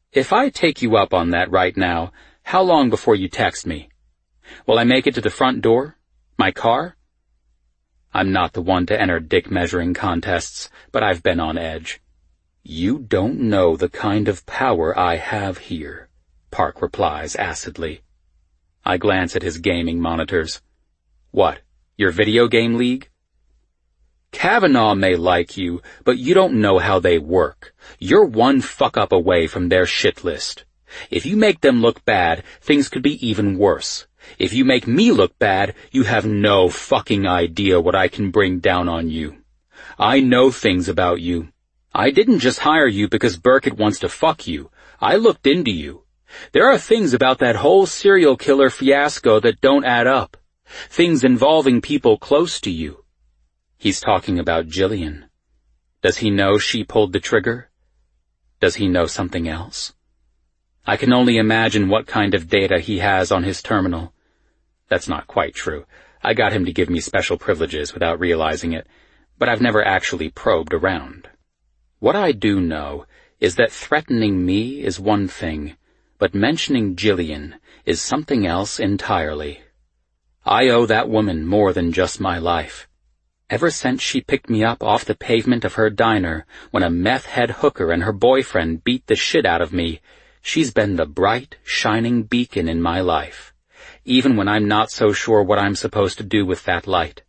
If I take you up on that right now, how long before you text me? Will I make it to the front door? My car? I'm not the one to enter dick-measuring contests, but I've been on edge. You don't know the kind of power I have here, Park replies acidly. I glance at his gaming monitors. What, your video game league? Kavanaugh may like you, but you don't know how they work. You're one fuck-up away from their shit list. If you make them look bad, things could be even worse. If you make me look bad, you have no fucking idea what I can bring down on you. I know things about you. I didn't just hire you because Burkett wants to fuck you. I looked into you. There are things about that whole serial killer fiasco that don't add up. Things involving people close to you. He's talking about Jillian. Does he know she pulled the trigger? Does he know something else? I can only imagine what kind of data he has on his terminal. That's not quite true. I got him to give me special privileges without realizing it, but I've never actually probed around. What I do know is that threatening me is one thing, but mentioning Jillian is something else entirely. I owe that woman more than just my life. Ever since she picked me up off the pavement of her diner when a meth-head hooker and her boyfriend beat the shit out of me, she's been the bright, shining beacon in my life, even when I'm not so sure what I'm supposed to do with that light.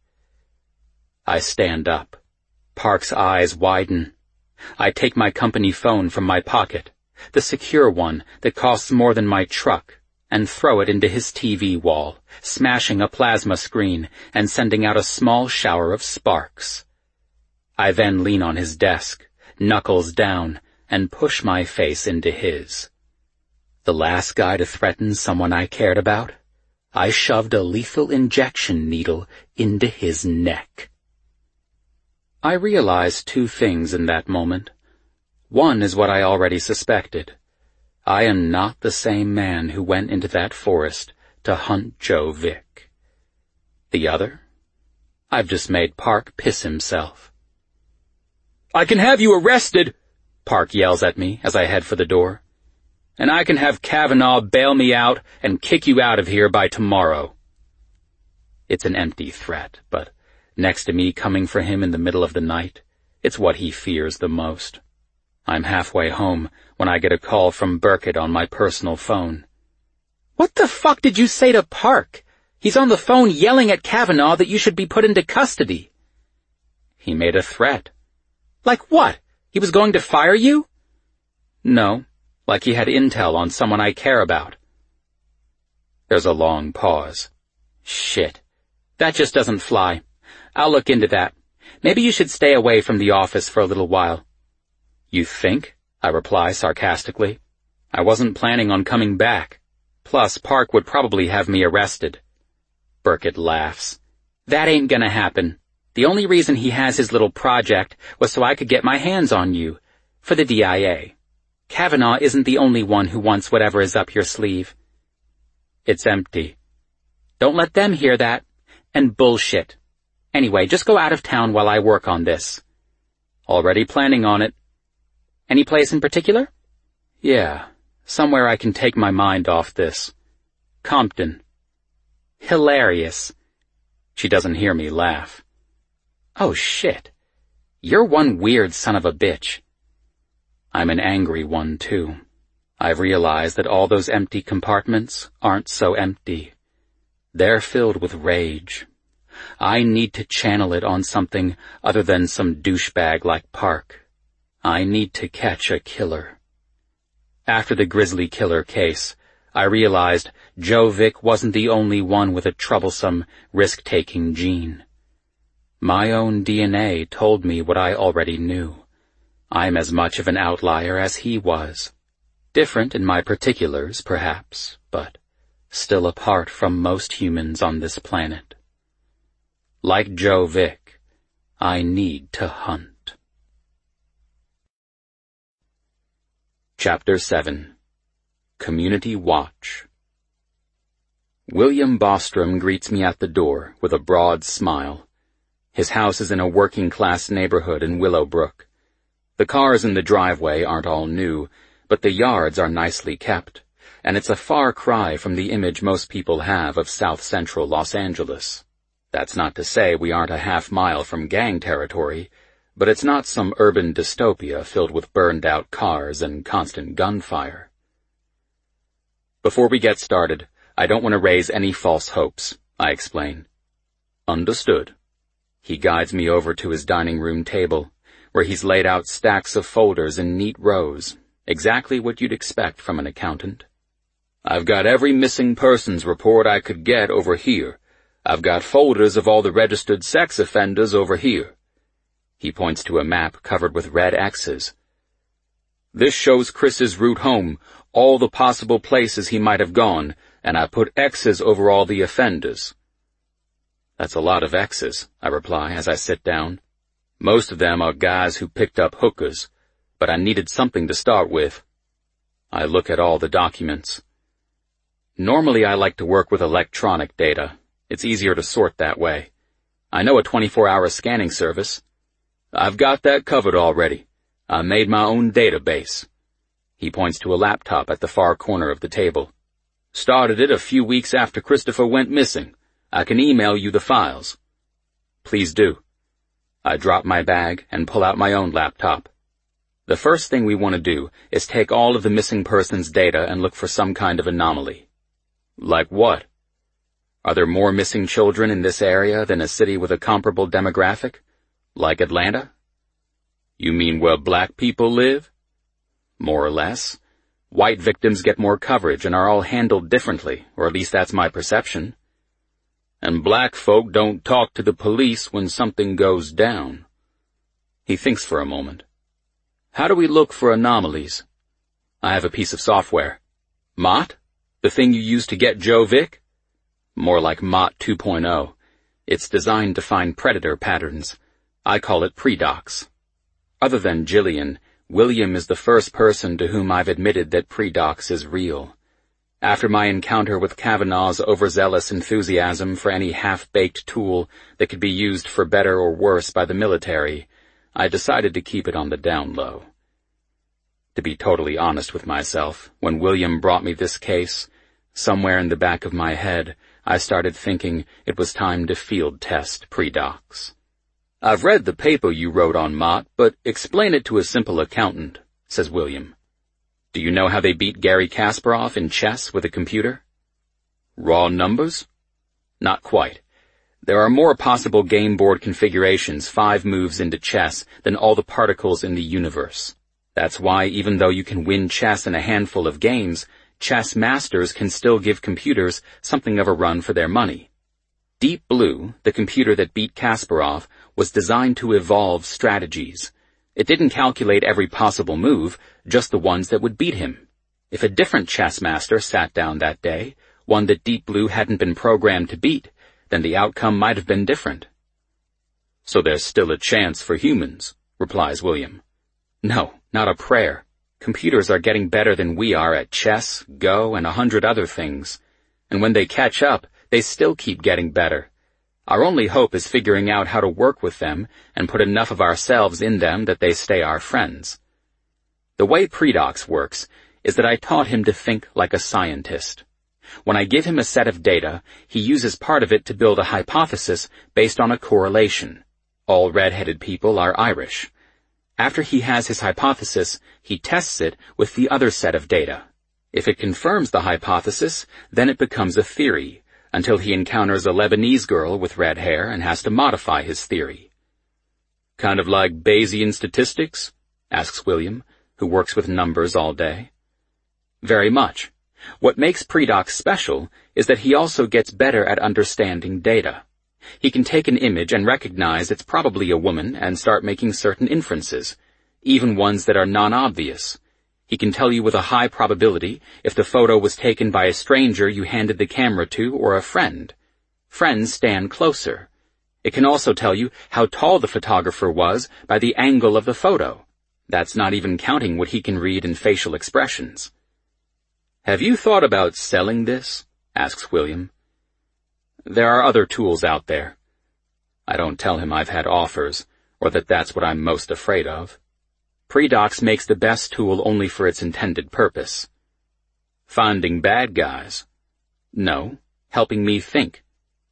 I stand up. Park's eyes widen. I take my company phone from my pocket, the secure one that costs more than my truck, and throw it into his TV wall, smashing a plasma screen and sending out a small shower of sparks. I then lean on his desk, knuckles down, and push my face into his. The last guy to threaten someone I cared about, I shoved a lethal injection needle into his neck. I realized two things in that moment. One is what I already suspected. I am not the same man who went into that forest to hunt Joe Vick. The other? I've just made Park piss himself. I can have you arrested, Park yells at me as I head for the door. And I can have Kavanaugh bail me out and kick you out of here by tomorrow. It's an empty threat, but next to me coming for him in the middle of the night, it's what he fears the most. I'm halfway home when I get a call from Burkett on my personal phone. What the fuck did you say to Park? He's on the phone yelling at Kavanaugh that you should be put into custody. He made a threat. Like what? He was going to fire you? No, like he had intel on someone I care about. There's a long pause. Shit. That just doesn't fly. I'll look into that. Maybe you should stay away from the office for a little while. You think? I reply sarcastically. I wasn't planning on coming back. Plus, Park would probably have me arrested. Burkett laughs. That ain't gonna happen. The only reason he has his little project was so I could get my hands on you. For the DIA. Kavanaugh isn't the only one who wants whatever is up your sleeve. It's empty. Don't let them hear that. And bullshit. Anyway, just go out of town while I work on this. Already planning on it. Any place in particular? Yeah, somewhere I can take my mind off this. Compton. Hilarious. She doesn't hear me laugh. Oh shit. You're one weird son of a bitch. I'm an angry one too. I've realized that all those empty compartments aren't so empty. They're filled with rage. I need to channel it on something other than some douchebag like Park. I need to catch a killer. After the Grizzly Killer case, I realized Joe Vick wasn't the only one with a troublesome, risk-taking gene. My own DNA told me what I already knew. I'm as much of an outlier as he was. Different in my particulars, perhaps, but still apart from most humans on this planet. Like Joe Vick, I need to hunt. Chapter 7. Community Watch. William Bostrom greets me at the door with a broad smile. His house is in a working-class neighborhood in Willowbrook. The cars in the driveway aren't all new, but the yards are nicely kept, and it's a far cry from the image most people have of south-central Los Angeles. That's not to say we aren't a half-mile from gang territory, but it's not some urban dystopia filled with burned-out cars and constant gunfire. Before we get started, I don't want to raise any false hopes, I explain. Understood. He guides me over to his dining room table, where he's laid out stacks of folders in neat rows, exactly what you'd expect from an accountant. I've got every missing persons report I could get over here. I've got folders of all the registered sex offenders over here. He points to a map covered with red X's. This shows Chris's route home, all the possible places he might have gone, and I put X's over all the offenders. That's a lot of X's, I reply as I sit down. Most of them are guys who picked up hookers, but I needed something to start with. I look at all the documents. Normally I like to work with electronic data. It's easier to sort that way. I know a 24-hour scanning service. I've got that covered already. I made my own database. He points to a laptop at the far corner of the table. Started it a few weeks after Christopher went missing. I can email you the files. Please do. I drop my bag and pull out my own laptop. The first thing we want to do is take all of the missing persons' data and look for some kind of anomaly. Like what? Are there more missing children in this area than a city with a comparable demographic? Like Atlanta? You mean where black people live? More or less. White victims get more coverage and are all handled differently, or at least that's my perception. And black folk don't talk to the police when something goes down. He thinks for a moment. How do we look for anomalies? I have a piece of software. Mott? The thing you use to get Joe Vick? More like Mott 2.0. It's designed to find predator patterns. I call it Predox. Other than Jillian, William is the first person to whom I've admitted that Predox is real. After my encounter with Kavanaugh's overzealous enthusiasm for any half-baked tool that could be used for better or worse by the military, I decided to keep it on the down low. To be totally honest with myself, when William brought me this case, somewhere in the back of my head, I started thinking it was time to field test Predox. I've read the paper you wrote on Mott, but explain it to a simple accountant, says William. Do you know how they beat Garry Kasparov in chess with a computer? Raw numbers? Not quite. There are more possible game board configurations 5 moves into chess than all the particles in the universe. That's why even though you can win chess in a handful of games, chess masters can still give computers something of a run for their money. Deep Blue, the computer that beat Kasparov, was designed to evolve strategies. It didn't calculate every possible move, just the ones that would beat him. If a different chess master sat down that day, one that Deep Blue hadn't been programmed to beat, then the outcome might have been different. So there's still a chance for humans, replies William. No, not a prayer. Computers are getting better than we are at chess, Go, and 100 other things. And when they catch up, they still keep getting better. Our only hope is figuring out how to work with them and put enough of ourselves in them that they stay our friends. The way Predox works is that I taught him to think like a scientist. When I give him a set of data, he uses part of it to build a hypothesis based on a correlation. All red-headed people are Irish. After he has his hypothesis, he tests it with the other set of data. If it confirms the hypothesis, then it becomes a theory, until he encounters a Lebanese girl with red hair and has to modify his theory. Kind of like Bayesian statistics? Asks William, who works with numbers all day. Very much. What makes Predox special is that he also gets better at understanding data. He can take an image and recognize it's probably a woman and start making certain inferences, even ones that are non-obvious. He can tell you with a high probability if the photo was taken by a stranger you handed the camera to or a friend. Friends stand closer. It can also tell you how tall the photographer was by the angle of the photo. That's not even counting what he can read in facial expressions. Have you thought about selling this? Asks William. There are other tools out there. I don't tell him I've had offers, or that that's what I'm most afraid of. Predox makes the best tool only for its intended purpose. Finding bad guys? No, helping me think.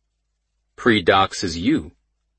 Predox is you.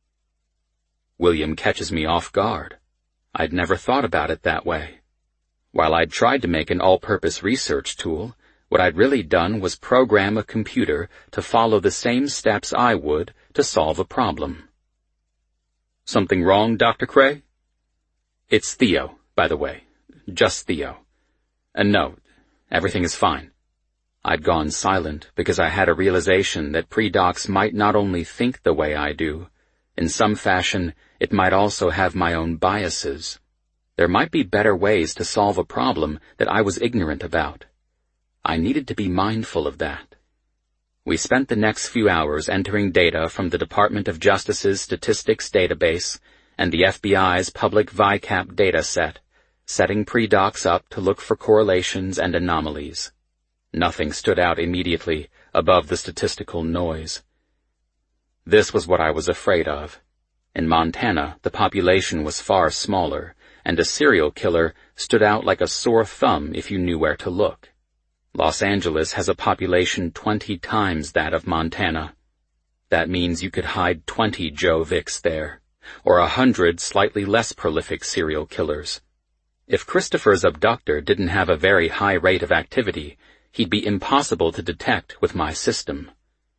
William catches me off guard. I'd never thought about it that way. While I'd tried to make an all-purpose research tool, what I'd really done was program a computer to follow the same steps I would to solve a problem. Something wrong, Dr. Cray? It's Theo, by the way. Just Theo. And no, everything is fine. I'd gone silent because I had a realization that Predox might not only think the way I do. In some fashion, it might also have my own biases. There might be better ways to solve a problem that I was ignorant about. I needed to be mindful of that. We spent the next few hours entering data from the Department of Justice's statistics database and the FBI's public VICAP data set, setting Predox up to look for correlations and anomalies. Nothing stood out immediately above the statistical noise. This was what I was afraid of. In Montana, the population was far smaller, and a serial killer stood out like a sore thumb if you knew where to look. Los Angeles has a population 20 times that of Montana. That means you could hide 20 Joe Vicks there, or 100 slightly less prolific serial killers. If Christopher's abductor didn't have a very high rate of activity, he'd be impossible to detect with my system.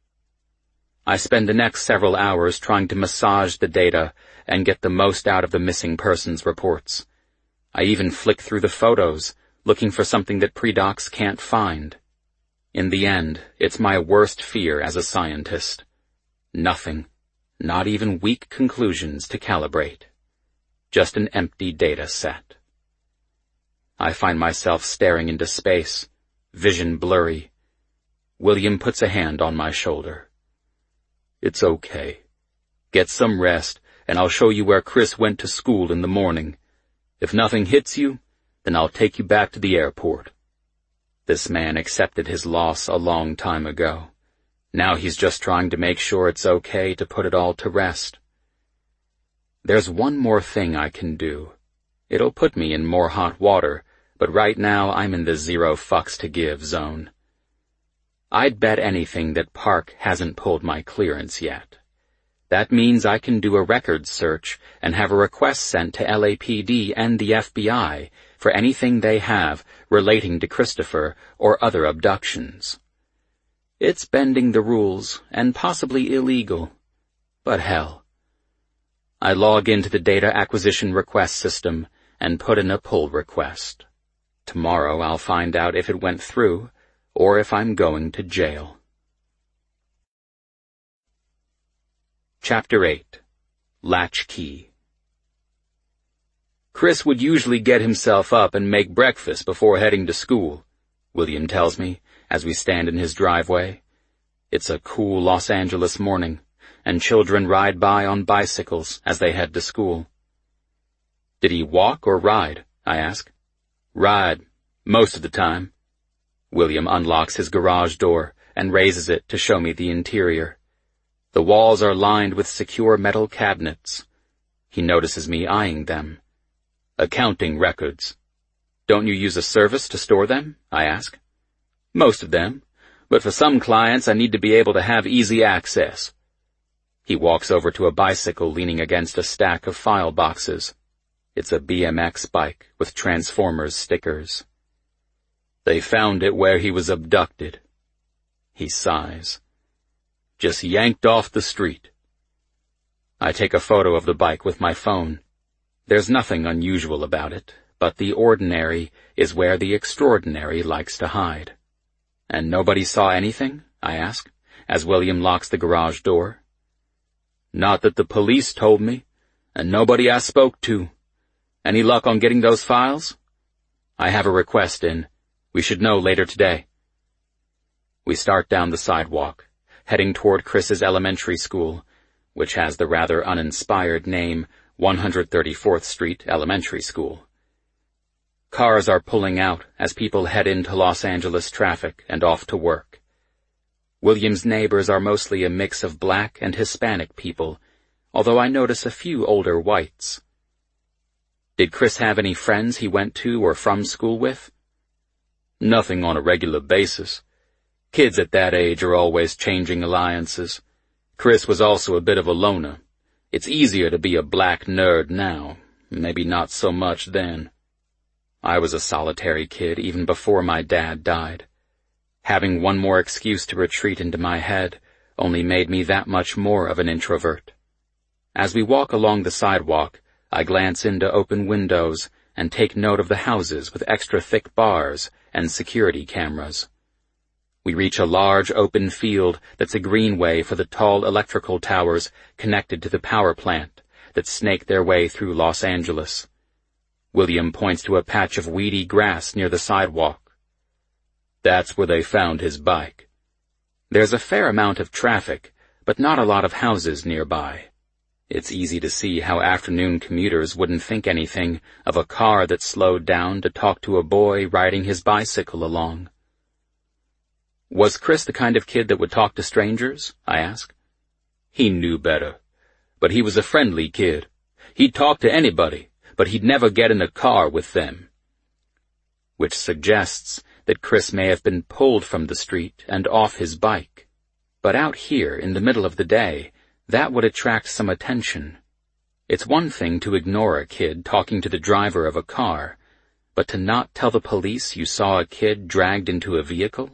I spend the next several hours trying to massage the data and get the most out of the missing persons reports. I even flick through the photos, looking for something that Predox can't find. In the end, it's my worst fear as a scientist. Nothing, not even weak conclusions to calibrate. Just an empty data set. I find myself staring into space, vision blurry. William puts a hand on my shoulder. It's okay. Get some rest, and I'll show you where Chris went to school in the morning. If nothing hits you, then I'll take you back to the airport. This man accepted his loss a long time ago. Now he's just trying to make sure it's okay to put it all to rest. There's one more thing I can do. It'll put me in more hot water, but right now I'm in the zero fucks to give zone. I'd bet anything that Park hasn't pulled my clearance yet. That means I can do a records search and have a request sent to LAPD and the FBI for anything they have relating to Christopher or other abductions. It's bending the rules and possibly illegal, but hell. I log into the data acquisition request system and put in a pull request. Tomorrow I'll find out if it went through or if I'm going to jail. Chapter 8. Latchkey. Chris would usually get himself up and make breakfast before heading to school, William tells me, as we stand in his driveway. It's a cool Los Angeles morning, and children ride by on bicycles as they head to school. Did he walk or ride? I ask. Ride, most of the time. William unlocks his garage door and raises it to show me the interior. The walls are lined with secure metal cabinets. He notices me eyeing them. Accounting records. Don't you use a service to store them? I ask. Most of them, but for some clients I need to be able to have easy access. He walks over to a bicycle leaning against a stack of file boxes. It's a BMX bike with Transformers stickers. They found it where he was abducted. He sighs. Just yanked off the street. I take a photo of the bike with my phone. There's nothing unusual about it, but the ordinary is where the extraordinary likes to hide. And nobody saw anything? I ask, as William locks the garage door. Not that the police told me, and nobody I spoke to. Any luck on getting those files? I have a request in. We should know later today. We start down the sidewalk, heading toward Chris's elementary school, which has the rather uninspired name 134th Street Elementary School. Cars are pulling out as people head into Los Angeles traffic and off to work. William's neighbors are mostly a mix of black and Hispanic people, although I notice a few older whites. Did Chris have any friends he went to or from school with? Nothing on a regular basis. Kids at that age are always changing alliances. Chris was also a bit of a loner. It's easier to be a black nerd now, maybe not so much then. I was a solitary kid even before my dad died. Having one more excuse to retreat into my head only made me that much more of an introvert. As we walk along the sidewalk, I glance into open windows and take note of the houses with extra thick bars and security cameras. We reach a large open field that's a greenway for the tall electrical towers connected to the power plant that snake their way through Los Angeles. William points to a patch of weedy grass near the sidewalk. That's where they found his bike. There's a fair amount of traffic, but not a lot of houses nearby. It's easy to see how afternoon commuters wouldn't think anything of a car that slowed down to talk to a boy riding his bicycle along. Was Chris the kind of kid that would talk to strangers? I ask. He knew better, but he was a friendly kid. He'd talk to anybody, but he'd never get in a car with them. Which suggests that Chris may have been pulled from the street and off his bike. But out here in the middle of the day, that would attract some attention. It's one thing to ignore a kid talking to the driver of a car, but to not tell the police you saw a kid dragged into a vehicle?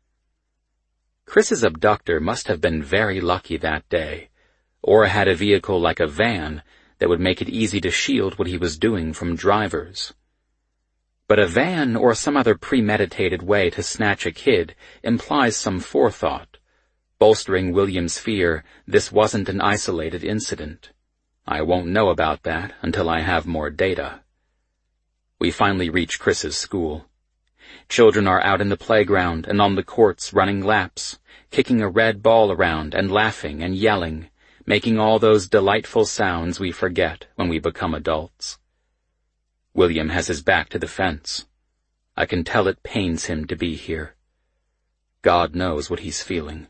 Chris's abductor must have been very lucky that day, or had a vehicle like a van that would make it easy to shield what he was doing from drivers. But a van or some other premeditated way to snatch a kid implies some forethought, bolstering William's fear this wasn't an isolated incident. I won't know about that until I have more data. We finally reach Chris's school. Children are out in the playground and on the courts running laps, kicking a red ball around and laughing and yelling, making all those delightful sounds we forget when we become adults. William has his back to the fence. I can tell it pains him to be here. God knows what he's feeling.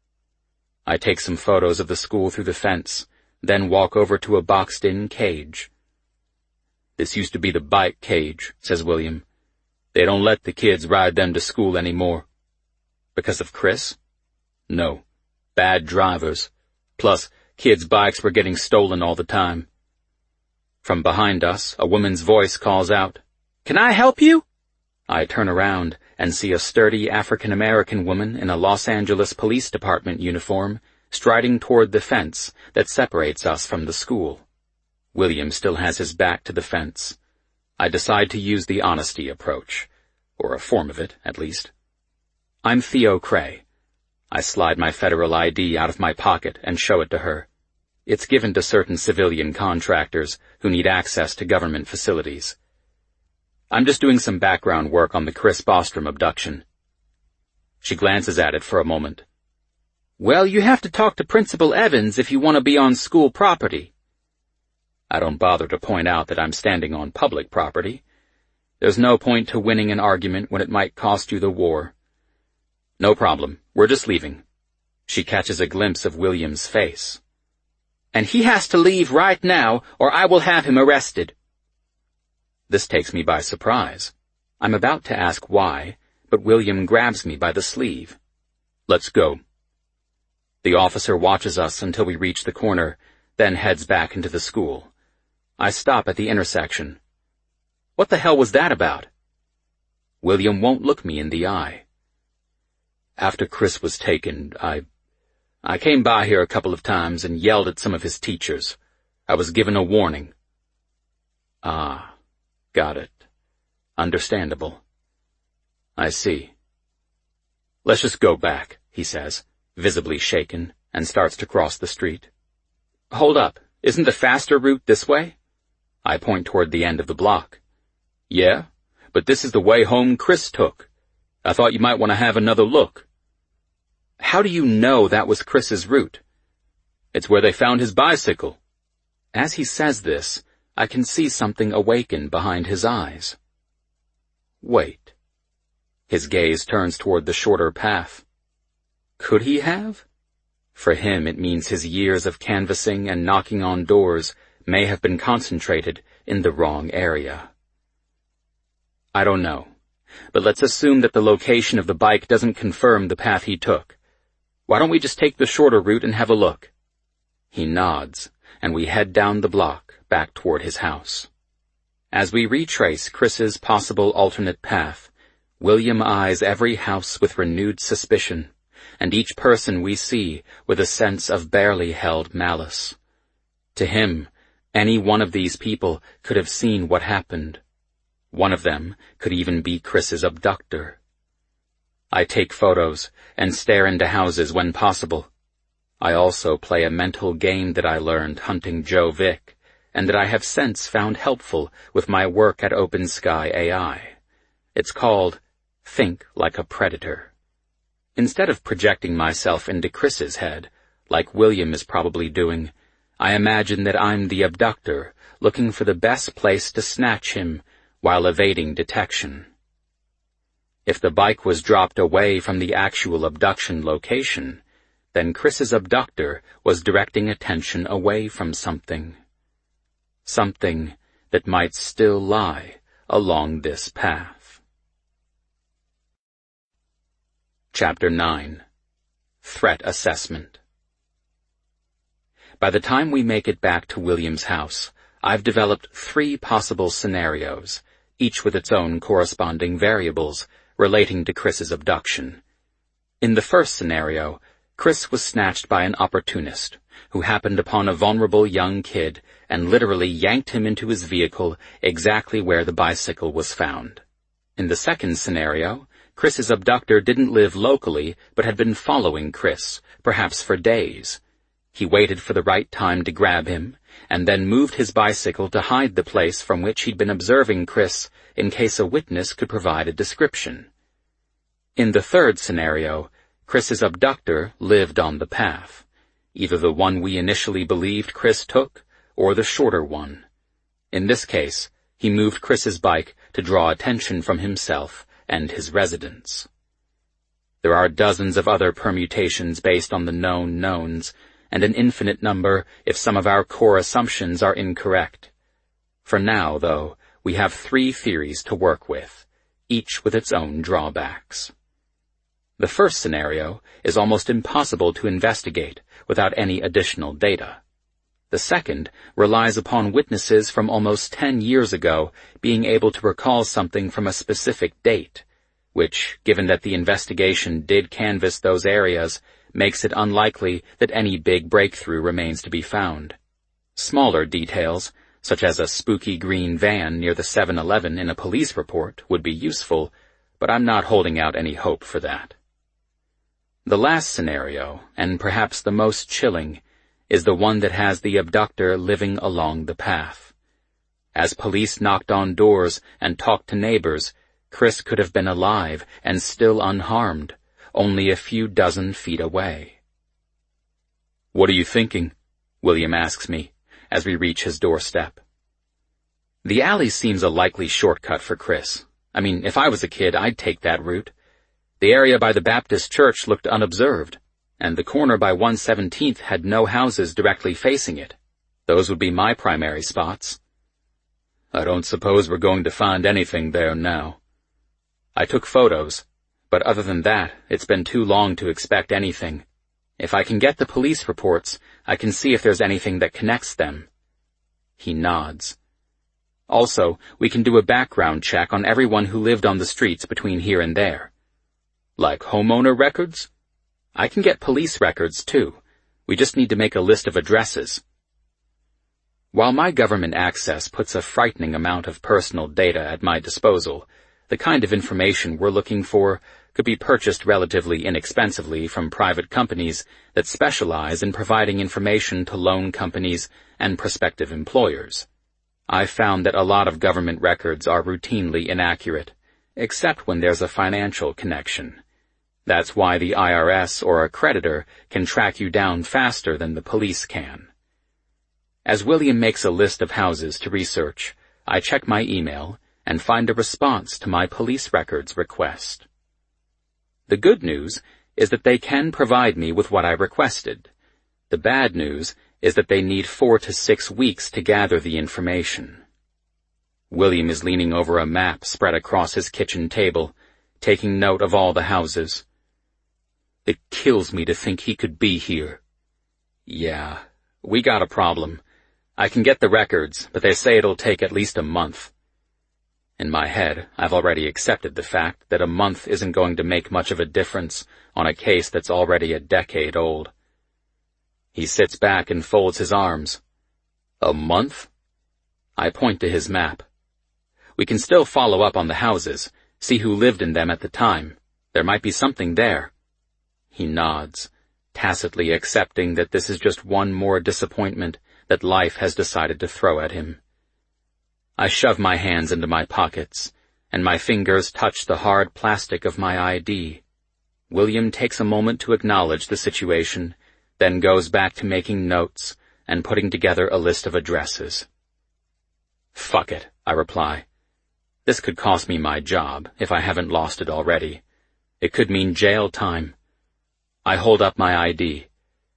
I take some photos of the school through the fence, then walk over to a boxed-in cage. This used to be the bike cage, says William. They don't let the kids ride them to school anymore. Because of Chris? No. Bad drivers. Plus, kids' bikes were getting stolen all the time. From behind us, a woman's voice calls out, "Can I help you?" I turn around and see a sturdy African-American woman in a Los Angeles Police Department uniform striding toward the fence that separates us from the school. William still has his back to the fence. I decide to use the honesty approach, or a form of it, at least. I'm Theo Cray. I slide my federal ID out of my pocket and show it to her. It's given to certain civilian contractors who need access to government facilities. I'm just doing some background work on the Chris Bostrom abduction. She glances at it for a moment. Well, you have to talk to Principal Evans if you want to be on school property. I don't bother to point out that I'm standing on public property. There's no point to winning an argument when it might cost you the war. No problem. We're just leaving. She catches a glimpse of William's face. And he has to leave right now, or I will have him arrested. This takes me by surprise. I'm about to ask why, but William grabs me by the sleeve. Let's go. The officer watches us until we reach the corner, then heads back into the school. I stop at the intersection. What the hell was that about? William won't look me in the eye. After Chris was taken, I came by here a couple of times and yelled at some of his teachers. I was given a warning. Ah, got it. Understandable. I see. Let's just go back, he says, visibly shaken, and starts to cross the street. Hold up, isn't the faster route this way? I point toward the end of the block. Yeah, but this is the way home Chris took. I thought you might want to have another look. How do you know that was Chris's route? It's where they found his bicycle. As he says this, I can see something awaken behind his eyes. Wait. His gaze turns toward the shorter path. Could he have? For him, it means his years of canvassing and knocking on doors may have been concentrated in the wrong area. I don't know, but let's assume that the location of the bike doesn't confirm the path he took. Why don't we just take the shorter route and have a look? He nods, and we head down the block, back toward his house. As we retrace Chris's possible alternate path, William eyes every house with renewed suspicion, and each person we see with a sense of barely held malice. To him, any one of these people could have seen what happened. One of them could even be Chris's abductor. I take photos and stare into houses when possible. I also play a mental game that I learned hunting Joe Vick, and that I have since found helpful with my work at Open Sky AI. It's called Think Like a Predator. Instead of projecting myself into Chris's head, like William is probably doing, I imagine that I'm the abductor looking for the best place to snatch him while evading detection. If the bike was dropped away from the actual abduction location, then Chris's abductor was directing attention away from something. Something that might still lie along this path. Chapter 9. Threat Assessment. By the time we make it back to William's house, I've developed 3 possible scenarios, each with its own corresponding variables, relating to Chris's abduction. In the first scenario, Chris was snatched by an opportunist who happened upon a vulnerable young kid and literally yanked him into his vehicle exactly where the bicycle was found. In the second scenario, Chris's abductor didn't live locally but had been following Chris, perhaps for days. He waited for the right time to grab him, and then moved his bicycle to hide the place from which he'd been observing Chris in case a witness could provide a description. In the third scenario, Chris's abductor lived on the path, either the one we initially believed Chris took, or the shorter one. In this case, he moved Chris's bike to draw attention from himself and his residence. There are dozens of other permutations based on the known knowns, and an infinite number if some of our core assumptions are incorrect. For now, though, we have 3 theories to work with, each with its own drawbacks. The first scenario is almost impossible to investigate without any additional data. The second relies upon witnesses from almost 10 years ago being able to recall something from a specific date, which, given that the investigation did canvass those areas, makes it unlikely that any big breakthrough remains to be found. Smaller details, such as a spooky green van near the 7-Eleven in a police report, would be useful, but I'm not holding out any hope for that. The last scenario, and perhaps the most chilling, is the one that has the abductor living along the path. As police knocked on doors and talked to neighbors, Chris could have been alive and still unharmed, only a few dozen feet away. "What are you thinking?" William asks me, as we reach his doorstep. The alley seems a likely shortcut for Chris. I mean, if I was a kid, I'd take that route. The area by the Baptist church looked unobserved, and the corner by 117th had no houses directly facing it. Those would be my primary spots. I don't suppose we're going to find anything there now. I took photos, but other than that, it's been too long to expect anything. If I can get the police reports, I can see if there's anything that connects them. He nods. Also, we can do a background check on everyone who lived on the streets between here and there. Like homeowner records? I can get police records, too. We just need to make a list of addresses. While my government access puts a frightening amount of personal data at my disposal, the kind of information we're looking for could be purchased relatively inexpensively from private companies that specialize in providing information to loan companies and prospective employers. I've found that a lot of government records are routinely inaccurate, except when there's a financial connection. That's why the IRS or a creditor can track you down faster than the police can. As William makes a list of houses to research, I check my email and find a response to my police records request. The good news is that they can provide me with what I requested. The bad news is that they need 4 to 6 weeks to gather the information. William is leaning over a map spread across his kitchen table, taking note of all the houses. It kills me to think he could be here. Yeah, we got a problem. I can get the records, but they say it'll take at least a month. In my head, I've already accepted the fact that a month isn't going to make much of a difference on a case that's already a decade old. He sits back and folds his arms. A month? I point to his map. We can still follow up on the houses, see who lived in them at the time. There might be something there. He nods, tacitly accepting that this is just one more disappointment that life has decided to throw at him. I shove my hands into my pockets, and my fingers touch the hard plastic of my ID. William takes a moment to acknowledge the situation, then goes back to making notes and putting together a list of addresses. Fuck it, I reply. This could cost me my job, if I haven't lost it already. It could mean jail time. I hold up my ID.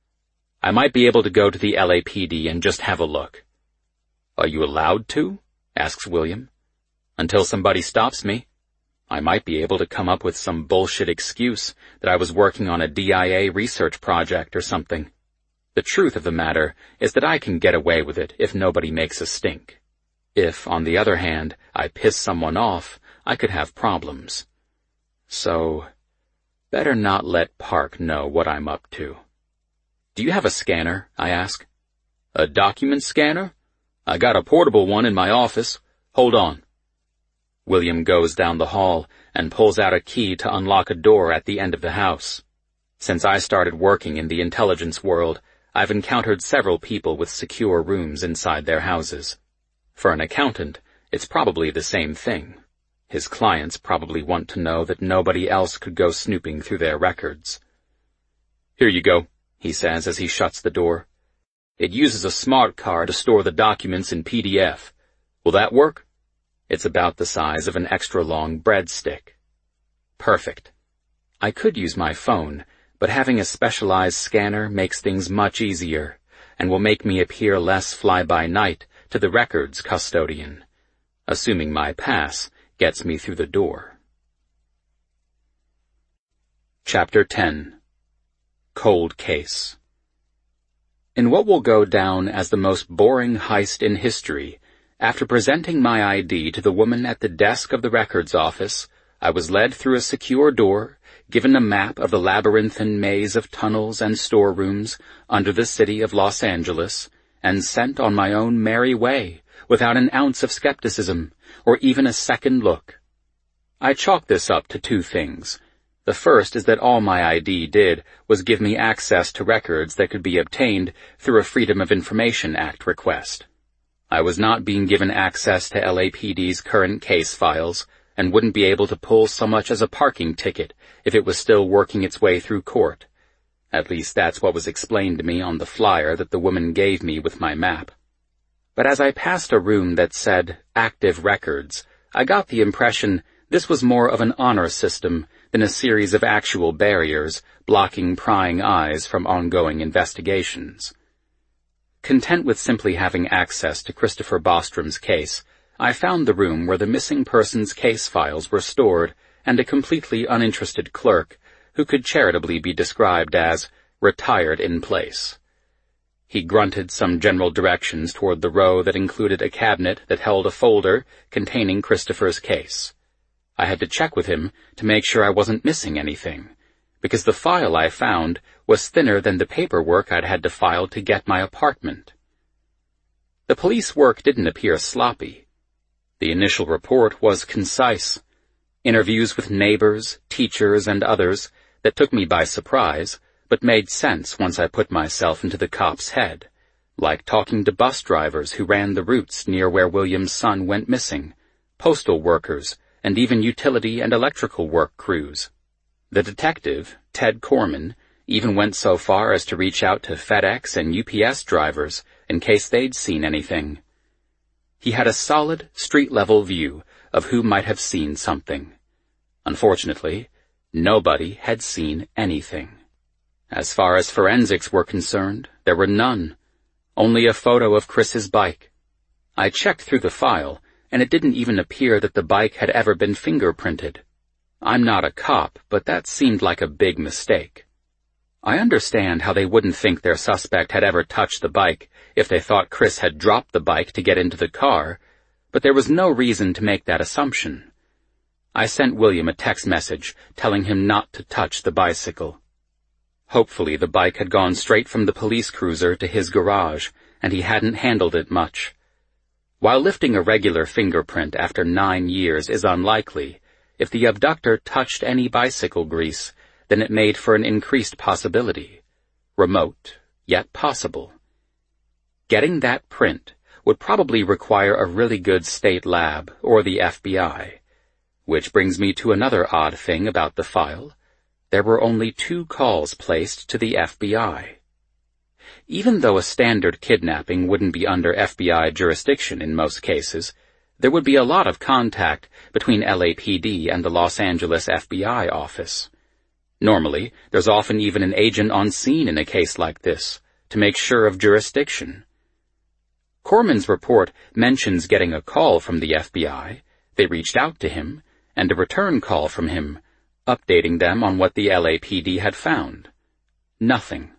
I might be able to go to the LAPD and just have a look. Are you allowed to? Asks William. Until somebody stops me. I might be able to come up with some bullshit excuse that I was working on a DIA research project or something. The truth of the matter is that I can get away with it if nobody makes a stink. If, on the other hand, I piss someone off, I could have problems. So, better not let Park know what I'm up to. Do you have a scanner? I ask. A document scanner? I got a portable one in my office. Hold on. William goes down the hall and pulls out a key to unlock a door at the end of the house. Since I started working in the intelligence world, I've encountered several people with secure rooms inside their houses. For an accountant, it's probably the same thing. His clients probably want to know that nobody else could go snooping through their records. Here you go, he says as he shuts the door. It uses a smart card to store the documents in PDF. Will that work? It's about the size of an extra-long breadstick. Perfect. I could use my phone, but having a specialized scanner makes things much easier, and will make me appear less fly-by-night to the records custodian, assuming my pass gets me through the door. Chapter 10. Cold Case. In what will go down as the most boring heist in history, after presenting my ID to the woman at the desk of the records office, I was led through a secure door, given a map of the labyrinthine maze of tunnels and storerooms under the city of Los Angeles, and sent on my own merry way, without an ounce of skepticism, or even a second look. I chalk this up to two things. The first is that all my ID did was give me access to records that could be obtained through a Freedom of Information Act request. I was not being given access to LAPD's current case files, and wouldn't be able to pull so much as a parking ticket if it was still working its way through court. At least that's what was explained to me on the flyer that the woman gave me with my map. But as I passed a room that said Active Records, I got the impression this was more of an honor system than a series of actual barriers blocking prying eyes from ongoing investigations. Content with simply having access to Christopher Bostrom's case, I found the room where the missing person's case files were stored and a completely uninterested clerk who could charitably be described as retired in place. He grunted some general directions toward the row that included a cabinet that held a folder containing Christopher's case. I had to check with him to make sure I wasn't missing anything, because the file I found was thinner than the paperwork I'd had to file to get my apartment. The police work didn't appear sloppy. The initial report was concise. Interviews with neighbors, teachers, and others that took me by surprise, but made sense once I put myself into the cop's head, like talking to bus drivers who ran the routes near where William's son went missing, postal workers, and even utility and electrical work crews. The detective, Ted Corman, even went so far as to reach out to FedEx and UPS drivers in case they'd seen anything. He had a solid, street-level view of who might have seen something. Unfortunately, nobody had seen anything. As far as forensics were concerned, there were none. Only a photo of Chris's bike. I checked through the file, and it didn't even appear that the bike had ever been fingerprinted. I'm not a cop, but that seemed like a big mistake. I understand how they wouldn't think their suspect had ever touched the bike if they thought Chris had dropped the bike to get into the car, but there was no reason to make that assumption. I sent William a text message telling him not to touch the bicycle. Hopefully the bike had gone straight from the police cruiser to his garage, and he hadn't handled it much. While lifting a regular fingerprint after 9 years is unlikely, if the abductor touched any bicycle grease, then it made for an increased possibility. Remote, yet possible. Getting that print would probably require a really good state lab or the FBI. Which brings me to another odd thing about the file. There were only 2 calls placed to the FBI. Even though a standard kidnapping wouldn't be under FBI jurisdiction in most cases, there would be a lot of contact between LAPD and the Los Angeles FBI office. Normally, there's often even an agent on scene in a case like this, to make sure of jurisdiction. Corman's report mentions getting a call from the FBI. They reached out to him, and a return call from him, updating them on what the LAPD had found. Nothing.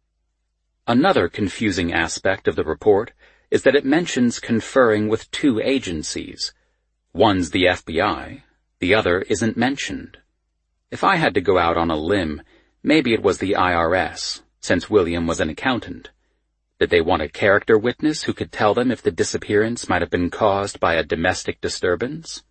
Another confusing aspect of the report is that it mentions conferring with 2 agencies. One's the FBI, the other isn't mentioned. If I had to go out on a limb, maybe it was the IRS, since William was an accountant. Did they want a character witness who could tell them if the disappearance might have been caused by a domestic disturbance?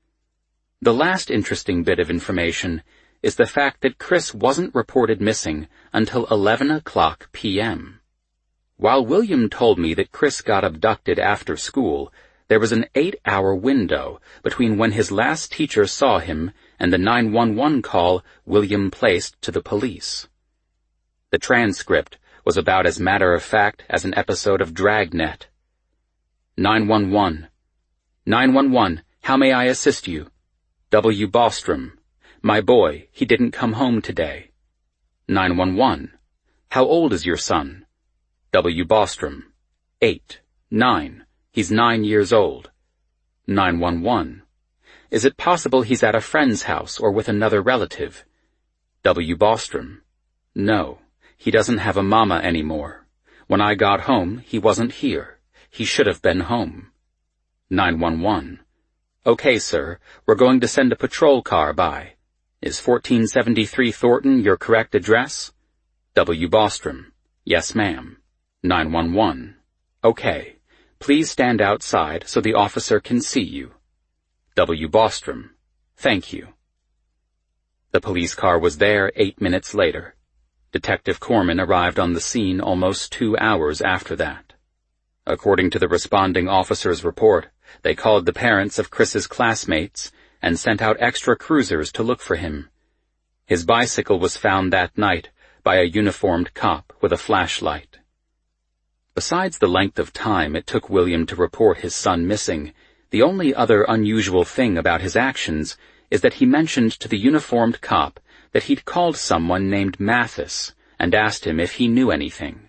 The last interesting bit of information is the fact that Chris wasn't reported missing until 11 o'clock p.m. While William told me that Chris got abducted after school, there was an 8-hour window between when his last teacher saw him and the 911 call William placed to the police. The transcript was about as matter-of-fact as an episode of Dragnet. 911. 911, how may I assist you? W. Bostrom. My boy, he didn't come home today. 911. How old is your son? W. Bostrom. 8. 9. He's 9 years old. 911. Is it possible he's at a friend's house or with another relative? W. Bostrom. No, he doesn't have a mama anymore. When I got home, he wasn't here. He should have been home. 911. Okay, sir, we're going to send a patrol car by. Is 1473 Thornton your correct address? W. Bostrom. Yes, ma'am. 911. Okay. Please stand outside so the officer can see you. W. Bostrom. Thank you. The police car was there 8 minutes later. Detective Corman arrived on the scene almost 2 hours after that. According to the responding officer's report, they called the parents of Chris's classmates and sent out extra cruisers to look for him. His bicycle was found that night by a uniformed cop with a flashlight. Besides the length of time it took William to report his son missing, the only other unusual thing about his actions is that he mentioned to the uniformed cop that he'd called someone named Mathis and asked him if he knew anything.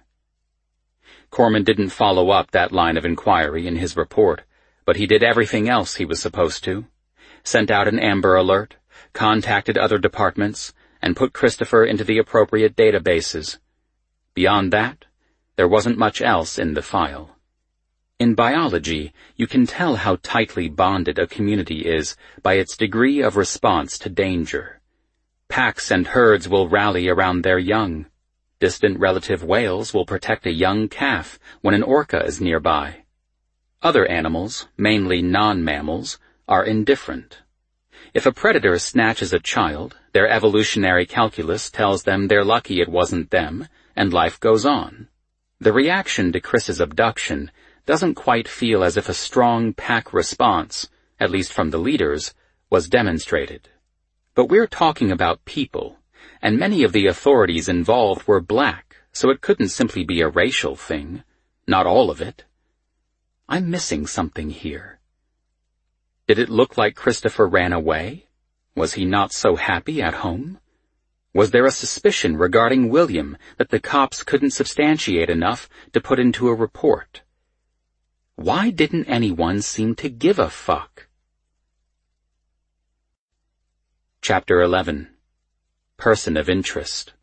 Corman didn't follow up that line of inquiry in his report, but he did everything else he was supposed to. Sent out an Amber Alert, contacted other departments, and put Christopher into the appropriate databases. Beyond that, there wasn't much else in the file. In biology, you can tell how tightly bonded a community is by its degree of response to danger. Packs and herds will rally around their young. Distant relative whales will protect a young calf when an orca is nearby. Other animals, mainly non-mammals, are indifferent. If a predator snatches a child, their evolutionary calculus tells them they're lucky it wasn't them, and life goes on. The reaction to Chris's abduction doesn't quite feel as if a strong pack response, at least from the leaders, was demonstrated. But we're talking about people, and many of the authorities involved were black, so it couldn't simply be a racial thing. Not all of it. I'm missing something here. Did it look like Christopher ran away? Was he not so happy at home? Was there a suspicion regarding William that the cops couldn't substantiate enough to put into a report? Why didn't anyone seem to give a fuck? Chapter 11. Person of Interest.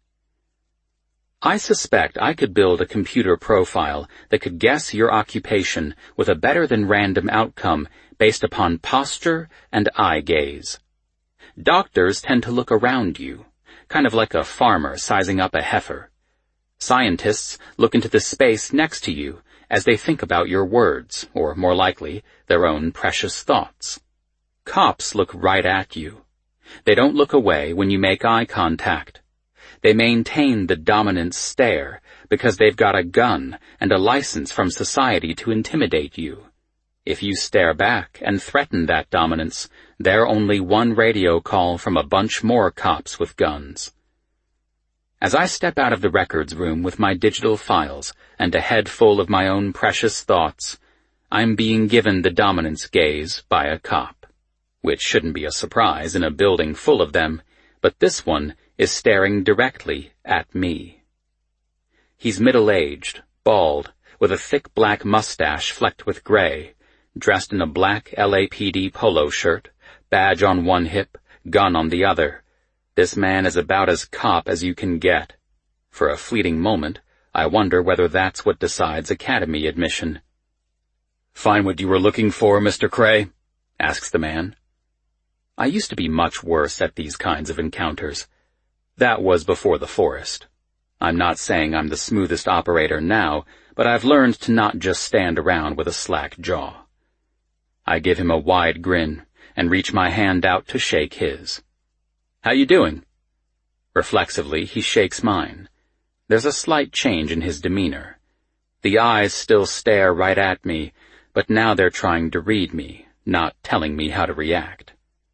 I suspect I could build a computer profile that could guess your occupation with a better-than-random outcome based upon posture and eye gaze. Doctors tend to look around you, kind of like a farmer sizing up a heifer. Scientists look into the space next to you as they think about your words, or more likely, their own precious thoughts. Cops look right at you. They don't look away when you make eye contact. They maintain the dominant stare because they've got a gun and a license from society to intimidate you. If you stare back and threaten that dominance, they're only one radio call from a bunch more cops with guns. As I step out of the records room with my digital files and a head full of my own precious thoughts, I'm being given the dominance gaze by a cop, which shouldn't be a surprise in a building full of them, but this one is staring directly at me. He's middle-aged, bald, with a thick black mustache flecked with gray, dressed in a black LAPD polo shirt, badge on one hip, gun on the other. This man is about as cop as you can get. For a fleeting moment, I wonder whether that's what decides academy admission. "Find what you were looking for, Mr. Cray?" asks the man. I used to be much worse at these kinds of encounters. That was before the forest. I'm not saying I'm the smoothest operator now, but I've learned to not just stand around with a slack jaw. I give him a wide grin and reach my hand out to shake his. "How you doing?" Reflexively, he shakes mine. There's a slight change in his demeanor. The eyes still stare right at me, but now they're trying to read me, not telling me how to react.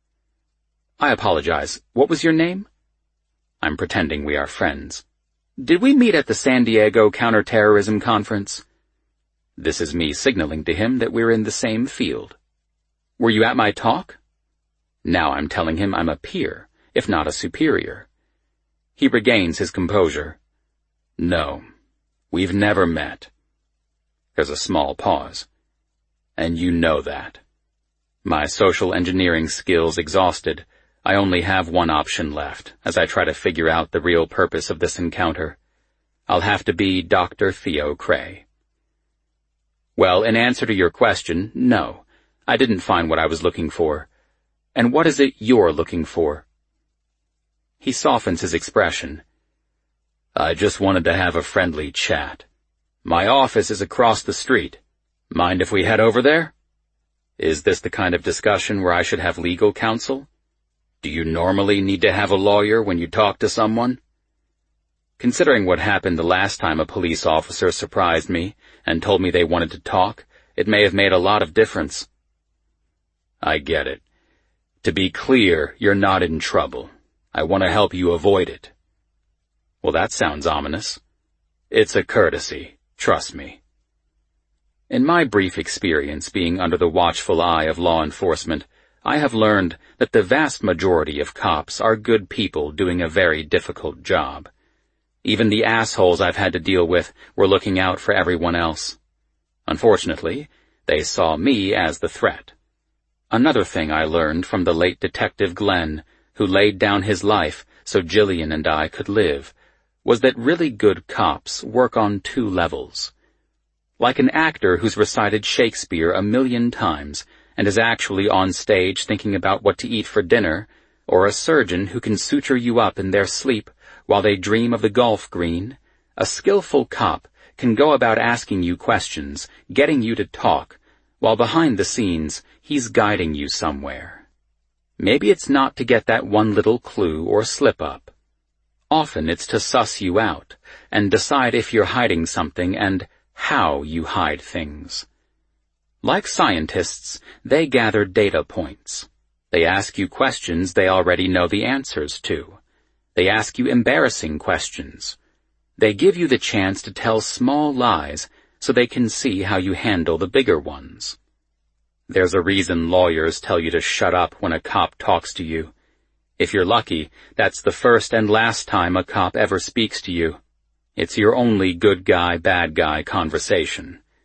"I apologize. What was your name?" I'm pretending we are friends. "Did we meet at the San Diego Counterterrorism Conference?" This is me signaling to him that we're in the same field. "Were you at my talk?" Now I'm telling him I'm a peer, if not a superior. He regains his composure. "No, we've never met." There's a small pause. "And you know that." My social engineering skills exhausted, I only have one option left as I try to figure out the real purpose of this encounter. I'll have to be Dr. Theo Cray. "Well, in answer to your question, no, I didn't find what I was looking for. And what is it you're looking for?" He softens his expression. "I just wanted to have a friendly chat. My office is across the street. Mind if we head over there? Is this the kind of discussion where I should have legal counsel? Do you normally need to have a lawyer when you talk to someone?" Considering what happened the last time a police officer surprised me and told me they wanted to talk, it may have made a lot of difference. "I get it. To be clear, you're not in trouble. I want to help you avoid it." Well, that sounds ominous. "It's a courtesy, trust me." In my brief experience being under the watchful eye of law enforcement, I have learned that the vast majority of cops are good people doing a very difficult job. Even the assholes I've had to deal with were looking out for everyone else. Unfortunately, they saw me as the threat. Another thing I learned from the late Detective Glenn, who laid down his life so Jillian and I could live, was that really good cops work on two levels. Like an actor who's recited Shakespeare 1,000,000 times and is actually on stage thinking about what to eat for dinner, or a surgeon who can suture you up in their sleep while they dream of the golf green, a skillful cop can go about asking you questions, getting you to talk, while behind the scenes he's guiding you somewhere. Maybe it's not to get that one little clue or slip-up. Often it's to suss you out and decide if you're hiding something and how you hide things. Like scientists, they gather data points. They ask you questions they already know the answers to. They ask you embarrassing questions. They give you the chance to tell small lies so they can see how you handle the bigger ones. There's a reason lawyers tell you to shut up when a cop talks to you. If you're lucky, that's the first and last time a cop ever speaks to you. It's your only good guy, bad guy conversation.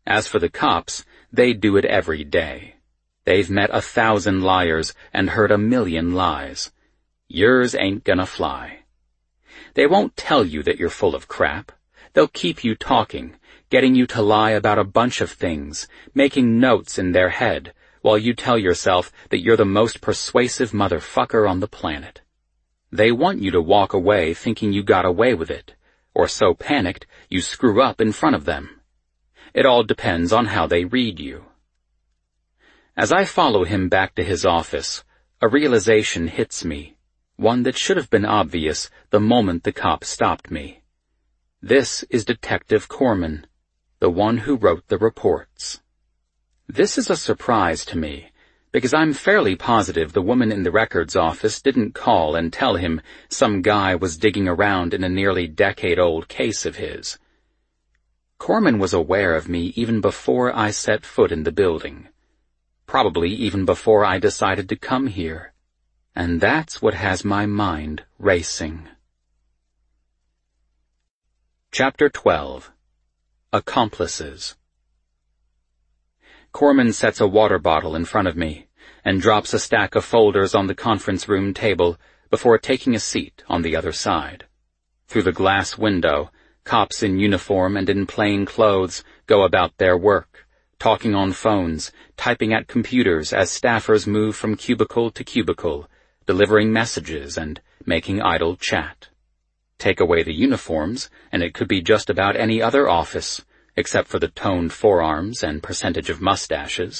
As for the cops, they do it every day. They've met 1,000 liars and heard 1,000,000 lies. Yours ain't gonna fly. They won't tell you that you're full of crap. They'll keep you talking, getting you to lie about a bunch of things, making notes in their head, while you tell yourself that you're the most persuasive motherfucker on the planet. They want you to walk away thinking you got away with it, or so panicked you screw up in front of them. It all depends on how they read you. As I follow him back to his office, a realization hits me, one that should have been obvious the moment the cop stopped me. This is Detective Corman, the one who wrote the reports. This is a surprise to me, because I'm fairly positive the woman in the records office didn't call and tell him some guy was digging around in a nearly decade-old case of his. Corman was aware of me even before I set foot in the building. Probably even before I decided to come here. And that's what has my mind racing. Chapter 12. Accomplices. Corman sets a water bottle in front of me and drops a stack of folders on the conference room table before taking a seat on the other side. Through the glass window, cops in uniform and in plain clothes go about their work, talking on phones, typing at computers as staffers move from cubicle to cubicle, delivering messages and making idle chat. Take away the uniforms, and it could be just about any other office, except for the toned forearms and percentage of mustaches.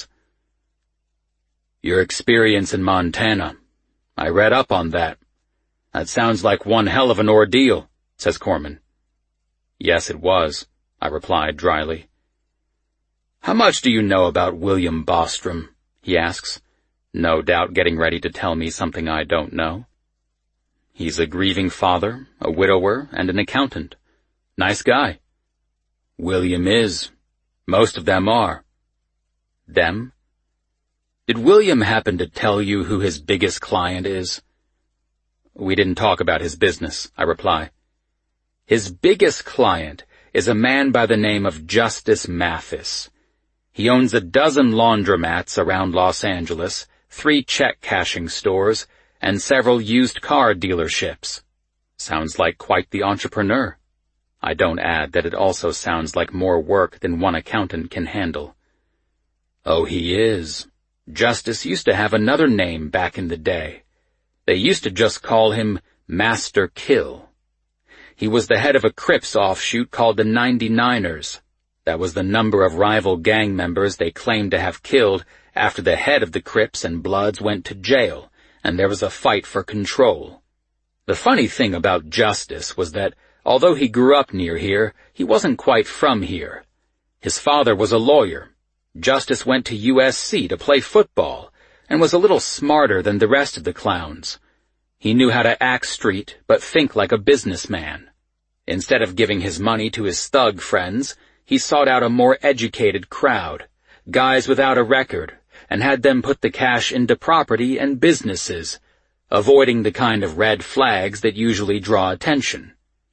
Your experience in Montana. I read up on that. That sounds like one hell of an ordeal, says Corman. Yes, it was, I replied dryly. How much do you know about William Bostrom? He asks, no doubt getting ready to tell me something I don't know. He's a grieving father, a widower, and an accountant. Nice guy. William is. Most of them are. Them? Did William happen to tell you who his biggest client is? We didn't talk about his business, I reply. His biggest client is a man by the name of Justice Mathis. He owns 12 laundromats around Los Angeles, 3 check-cashing stores, and several used car dealerships. Sounds like quite the entrepreneur. I don't add that it also sounds like more work than one accountant can handle. Oh, he is. Justice used to have another name back in the day. They used to just call him Master Kill. He was the head of a Crips offshoot called the 99ers. That was the number of rival gang members they claimed to have killed after the head of the Crips and Bloods went to jail, and there was a fight for control. The funny thing about Justice was that, although he grew up near here, he wasn't quite from here. His father was a lawyer. Justice went to USC to play football, and was a little smarter than the rest of the clowns. He knew how to act street, but think like a businessman. Instead of giving his money to his thug friends, he sought out a more educated crowd, guys without a record, and had them put the cash into property and businesses, avoiding the kind of red flags that usually draw attention.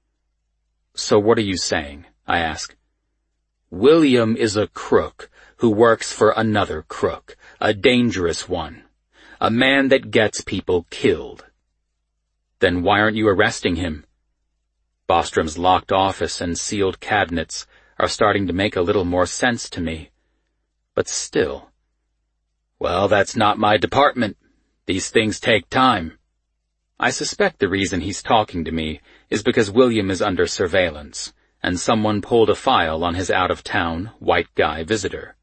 So what are you saying? I ask. William is a crook who works for another crook, a dangerous one, a man that gets people killed. Then why aren't you arresting him? Bostrom's locked office and sealed cabinets are starting to make a little more sense to me. But still. Well, that's not my department. These things take time. I suspect the reason he's talking to me is because William is under surveillance, and someone pulled a file on his out-of-town, white guy visitor.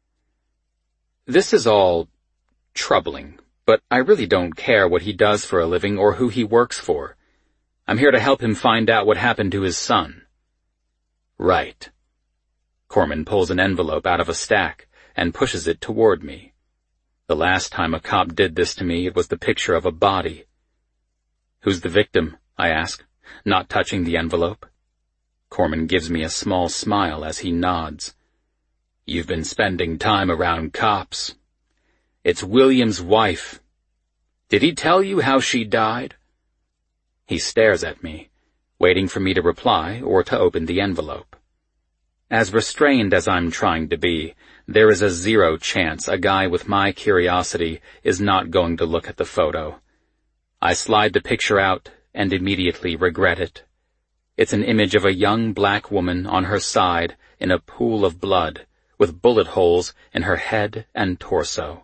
This is all troubling, but I really don't care what he does for a living or who he works for. I'm here to help him find out what happened to his son. Right. Corman pulls an envelope out of a stack and pushes it toward me. The last time a cop did this to me, it was the picture of a body. Who's the victim? I ask, not touching the envelope. Corman gives me a small smile as he nods. You've been spending time around cops. It's William's wife. Did he tell you how she died? He stares at me, waiting for me to reply or to open the envelope. As restrained as I'm trying to be, there is a 0 chance a guy with my curiosity is not going to look at the photo. I slide the picture out and immediately regret it. It's an image of a young black woman on her side in a pool of blood, with bullet holes in her head and torso.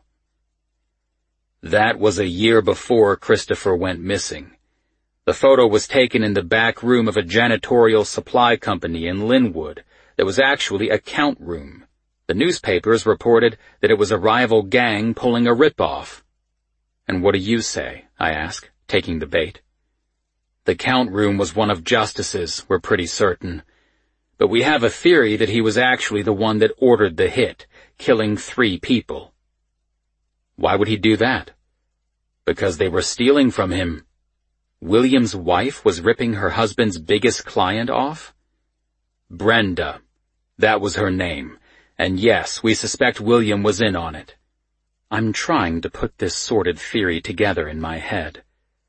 That was a year before Christopher went missing. The photo was taken in the back room of a janitorial supply company in Linwood that was actually a count room. The newspapers reported that it was a rival gang pulling a rip-off. And what do you say? I ask, taking the bait. The count room was one of Justice's, we're pretty certain. But we have a theory that he was actually the one that ordered the hit, killing 3 people. Why would he do that? Because they were stealing from him. William's wife was ripping her husband's biggest client off? Brenda. That was her name. And yes, we suspect William was in on it. I'm trying to put this sordid theory together in my head.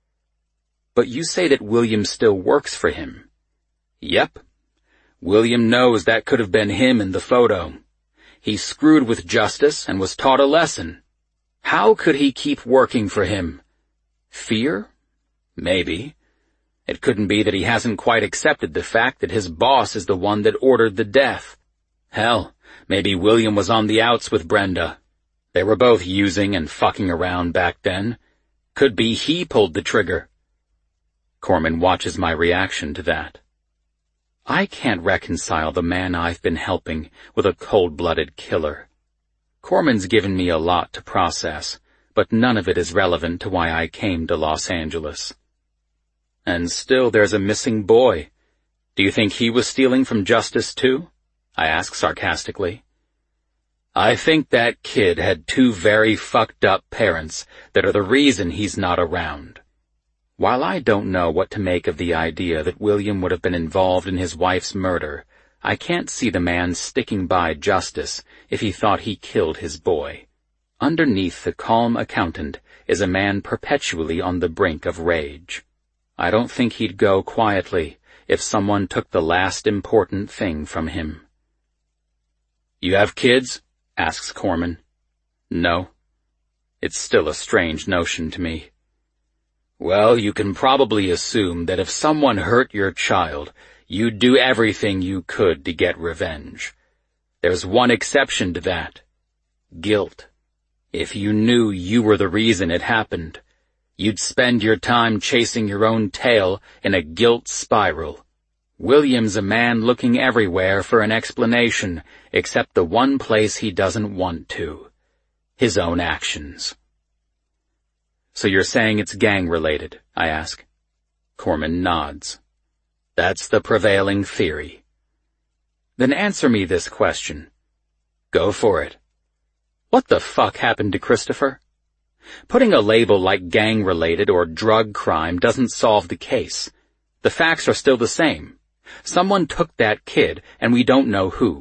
But you say that William still works for him. Yep. William knows that could have been him in the photo. He screwed with Justice and was taught a lesson. How could he keep working for him? Fear? Maybe. It couldn't be that he hasn't quite accepted the fact that his boss is the one that ordered the death. Hell, maybe William was on the outs with Brenda. They were both using and fucking around back then. Could be he pulled the trigger. Corman watches my reaction to that. I can't reconcile the man I've been helping with a cold-blooded killer. Corman's given me a lot to process, but none of it is relevant to why I came to Los Angeles. And still there's a missing boy. Do you think he was stealing from Justice too? I ask sarcastically. I think that kid had 2 very fucked up parents that are the reason he's not around. While I don't know what to make of the idea that William would have been involved in his wife's murder, I can't see the man sticking by Justice if he thought he killed his boy. Underneath the calm accountant is a man perpetually on the brink of rage. I don't think he'd go quietly if someone took the last important thing from him. You have kids? Asks Corman. No. It's still a strange notion to me. Well, you can probably assume that if someone hurt your child, you'd do everything you could to get revenge. There's one exception to that. Guilt. If you knew you were the reason it happened, you'd spend your time chasing your own tail in a guilt spiral. William's a man looking everywhere for an explanation, except the one place he doesn't want to. His own actions. So you're saying it's gang-related, I ask. Corman nods. That's the prevailing theory. Then answer me this question. Go for it. What the fuck happened to Christopher? Putting a label like gang-related or drug crime doesn't solve the case. The facts are still the same. Someone took that kid, and we don't know who.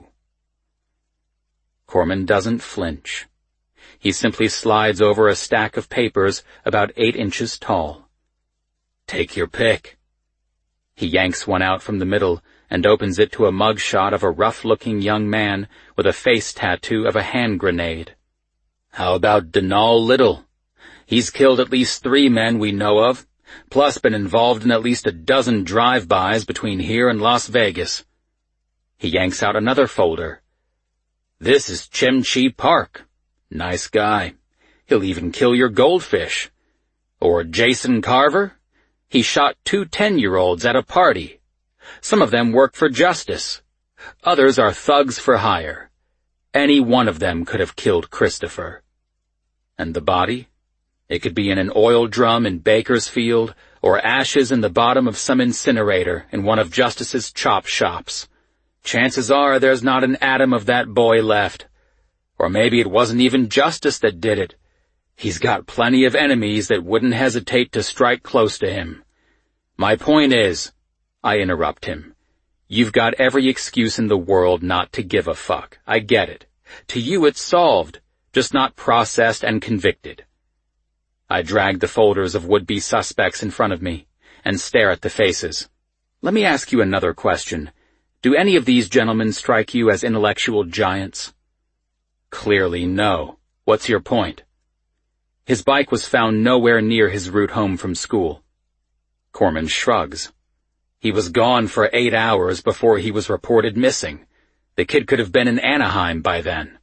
Corman doesn't flinch. He simply slides over a stack of papers about 8 inches tall. Take your pick. He yanks one out from the middle and opens it to a mugshot of a rough-looking young man with a face tattoo of a hand grenade. How about Denal Little? He's killed at least 3 men we know of, plus been involved in at least a dozen drive-bys between here and Las Vegas. He yanks out another folder. This is Chim-Chi Park. Nice guy. He'll even kill your goldfish. Or Jason Carver? He shot 2 10-year-olds at a party. Some of them work for Justice. Others are thugs for hire. Any one of them could have killed Christopher. And the body? It could be in an oil drum in Bakersfield, or ashes in the bottom of some incinerator in one of Justice's chop shops. Chances are there's not an atom of that boy left. Or maybe it wasn't even Justice that did it. He's got plenty of enemies that wouldn't hesitate to strike close to him. My point is, I interrupt him, you've got every excuse in the world not to give a fuck. I get it. To you it's solved, just not processed and convicted. I drag the folders of would-be suspects in front of me and stare at the faces. Let me ask you another question. Do any of these gentlemen strike you as intellectual giants? Clearly no. What's your point? His bike was found nowhere near his route home from school. Corman shrugs. He was gone for 8 hours before he was reported missing. The kid could have been in Anaheim by then.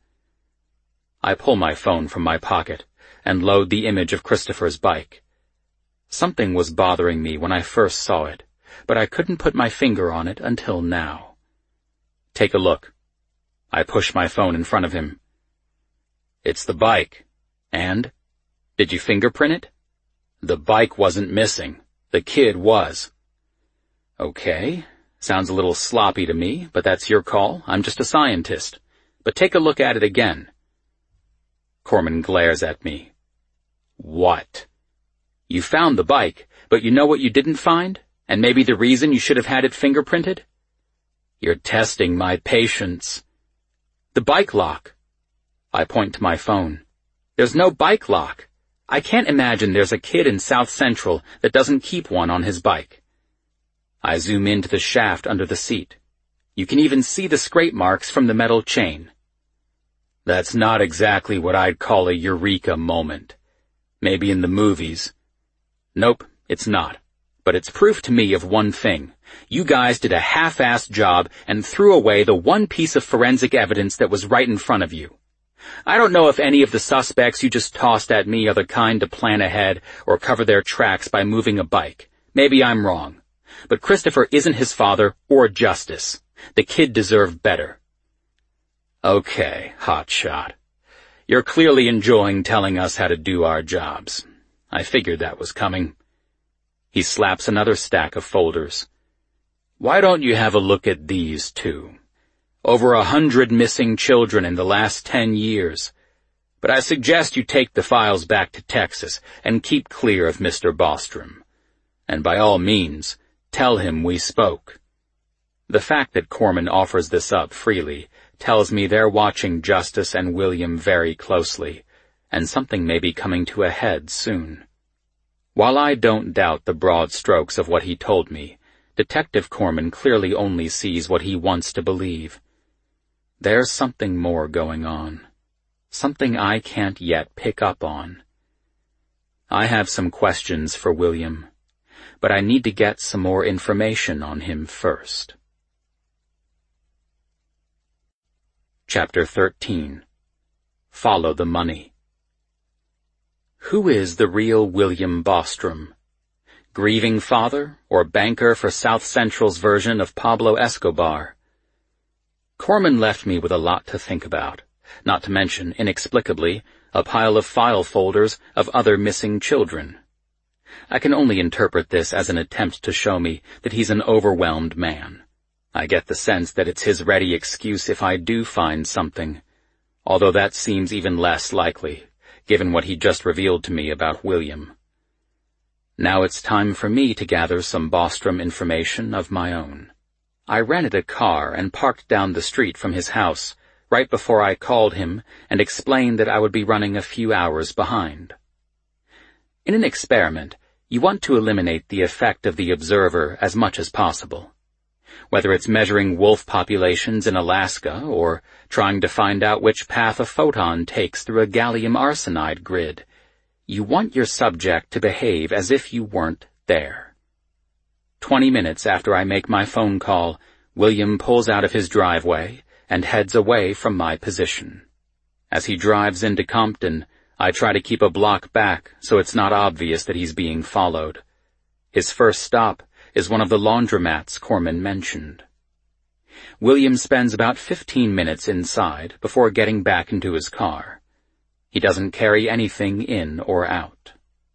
I pull my phone from my pocket and load the image of Christopher's bike. Something was bothering me when I first saw it, but I couldn't put my finger on it until now. Take a look. I push my phone in front of him. It's the bike. And? Did you fingerprint it? The bike wasn't missing. The kid was. Okay. Sounds a little sloppy to me, but that's your call. I'm just a scientist. But take a look at it again. Corman glares at me. What? You found the bike, but you know what you didn't find? And maybe the reason you should have had it fingerprinted? You're testing my patience. The bike lock. I point to my phone. There's no bike lock. I can't imagine there's a kid in South Central that doesn't keep one on his bike. I zoom into the shaft under the seat. You can even see the scrape marks from the metal chain. That's not exactly what I'd call a eureka moment. Maybe in the movies. Nope, it's not. But it's proof to me of one thing. You guys did a half-assed job and threw away the one piece of forensic evidence that was right in front of you. I don't know if any of the suspects you just tossed at me are the kind to plan ahead or cover their tracks by moving a bike. Maybe I'm wrong. But Christopher isn't his father or Justice. The kid deserved better. Okay, hotshot. You're clearly enjoying telling us how to do our jobs. I figured that was coming. He slaps another stack of folders. Why don't you have a look at these two? Over 100 missing children in the last 10 years. But I suggest you take the files back to Texas and keep clear of Mr. Bostrom. And by all means, tell him we spoke. The fact that Corman offers this up freely tells me they're watching Justice and William very closely, and something may be coming to a head soon. While I don't doubt the broad strokes of what he told me, Detective Corman clearly only sees what he wants to believe. There's something more going on. Something I can't yet pick up on. I have some questions for William, but I need to get some more information on him first. Chapter 13. Follow the Money. Who is the real William Bostrom? Grieving father or banker for South Central's version of Pablo Escobar? Corman left me with a lot to think about, not to mention, inexplicably, a pile of file folders of other missing children. I can only interpret this as an attempt to show me that he's an overwhelmed man. I get the sense that it's his ready excuse if I do find something, although that seems even less likely, given what he just revealed to me about William. Now it's time for me to gather some Bostrom information of my own. I rented a car and parked down the street from his house right before I called him and explained that I would be running a few hours behind. In an experiment, you want to eliminate the effect of the observer as much as possible. Whether it's measuring wolf populations in Alaska or trying to find out which path a photon takes through a gallium arsenide grid, you want your subject to behave as if you weren't there. 20 minutes after I make my phone call, William pulls out of his driveway and heads away from my position. As he drives into Compton, I try to keep a block back so it's not obvious that he's being followed. His first stop is one of the laundromats Corman mentioned. William spends about 15 minutes inside before getting back into his car. He doesn't carry anything in or out.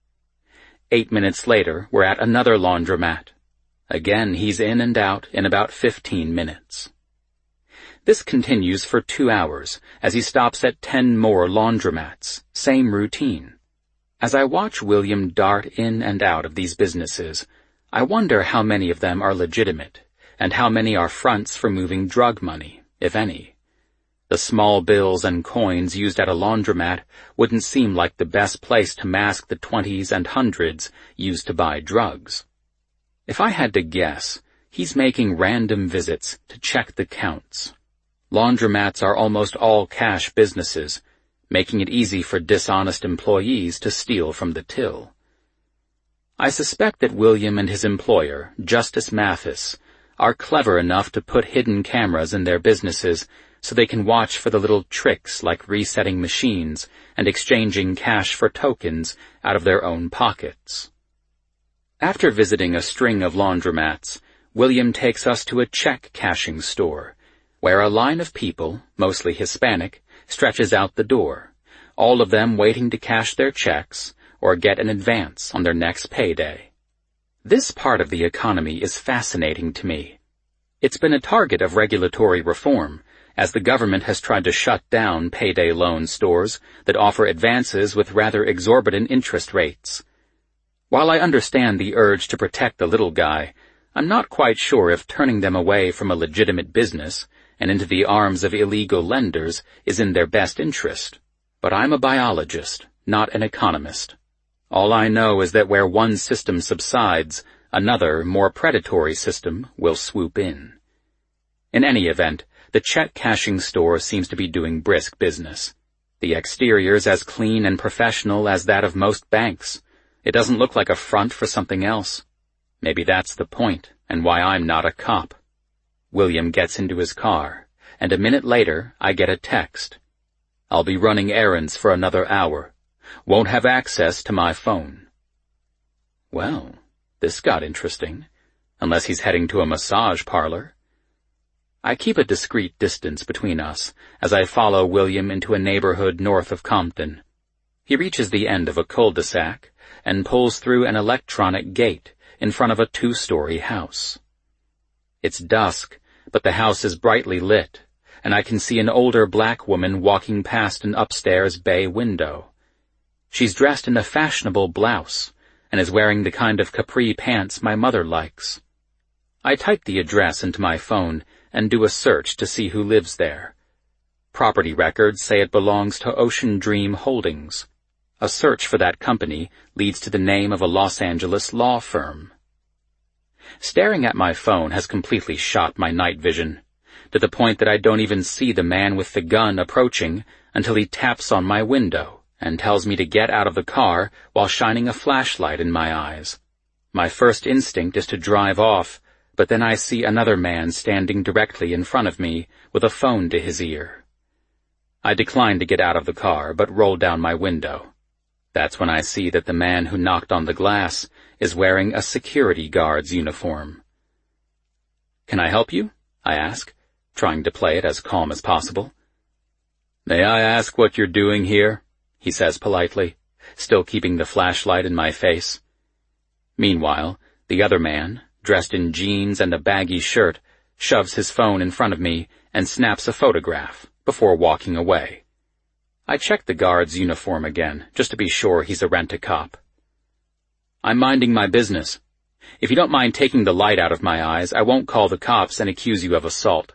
8 minutes later, we're at another laundromat. Again, he's in and out in about 15 minutes. This continues for 2 hours, as he stops at 10 more laundromats, same routine. As I watch William dart in and out of these businesses, I wonder how many of them are legitimate, and how many are fronts for moving drug money, if any. The small bills and coins used at a laundromat wouldn't seem like the best place to mask the 20s and 100s used to buy drugs. If I had to guess, He's making random visits to check the counts. Laundromats are almost all cash businesses, making it easy for dishonest employees to steal from the till. I suspect that William and his employer, Justice Mathis, are clever enough to put hidden cameras in their businesses so they can watch for the little tricks like resetting machines and exchanging cash for tokens out of their own pockets. After visiting a string of laundromats, William takes us to a check cashing store, where a line of people, mostly Hispanic, stretches out the door, all of them waiting to cash their checks or get an advance on their next payday. This part of the economy is fascinating to me. It's been a target of regulatory reform, as the government has tried to shut down payday loan stores that offer advances with rather exorbitant interest rates. While I understand the urge to protect the little guy, I'm not quite sure if turning them away from a legitimate business and into the arms of illegal lenders is in their best interest. But I'm a biologist, not an economist. All I know is that where one system subsides, another, more predatory system will swoop in. In any event, the check-cashing store seems to be doing brisk business. The exterior's as clean and professional as that of most banks. It doesn't look like a front for something else. Maybe that's the point, and why I'm not a cop. William gets into his car, and a minute later I get a text. I'll be running errands for another hour. Won't have access to my phone. Well, this got interesting, unless he's heading to a massage parlor. I keep a discreet distance between us as I follow William into a neighborhood north of Compton. He reaches the end of a cul-de-sac and pulls through an electronic gate in front of a 2-story house. It's dusk, but the house is brightly lit, and I can see an older black woman walking past an upstairs bay window. She's dressed in a fashionable blouse and is wearing the kind of capri pants my mother likes. I type the address into my phone and do a search to see who lives there. Property records say it belongs to Ocean Dream Holdings. A search for that company leads to the name of a Los Angeles law firm. Staring at my phone has completely shot my night vision, to the point that I don't even see the man with the gun approaching until he taps on my window and tells me to get out of the car while shining a flashlight in my eyes. My first instinct is to drive off, but then I see another man standing directly in front of me with a phone to his ear. I decline to get out of the car, but roll down my window. That's when I see that the man who knocked on the glass is wearing a security guard's uniform. "Can I help you?" I ask, trying to play it as calm as possible. "May I ask what you're doing here?" he says politely, still keeping the flashlight in my face. Meanwhile, the other man, dressed in jeans and a baggy shirt, shoves his phone in front of me and snaps a photograph before walking away. I check the guard's uniform again, just to be sure he's a rent-a-cop. "I'm minding my business. If you don't mind taking the light out of my eyes, I won't call the cops and accuse you of assault."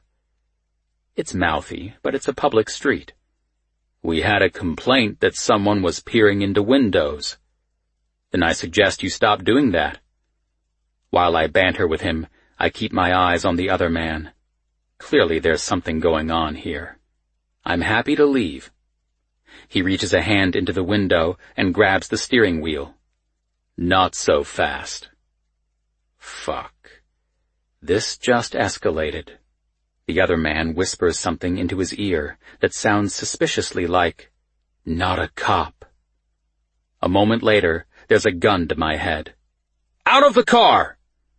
It's mouthy, but it's a public street. "We had a complaint that someone was peering into windows." "Then I suggest you stop doing that." While I banter with him, I keep my eyes on the other man. Clearly there's something going on here. I'm happy to leave. He reaches a hand into the window and grabs the steering wheel. "Not so fast." Fuck. This just escalated. The other man whispers something into his ear that sounds suspiciously like, "Not a cop." A moment later, there's a gun to my head. "Out of the car!"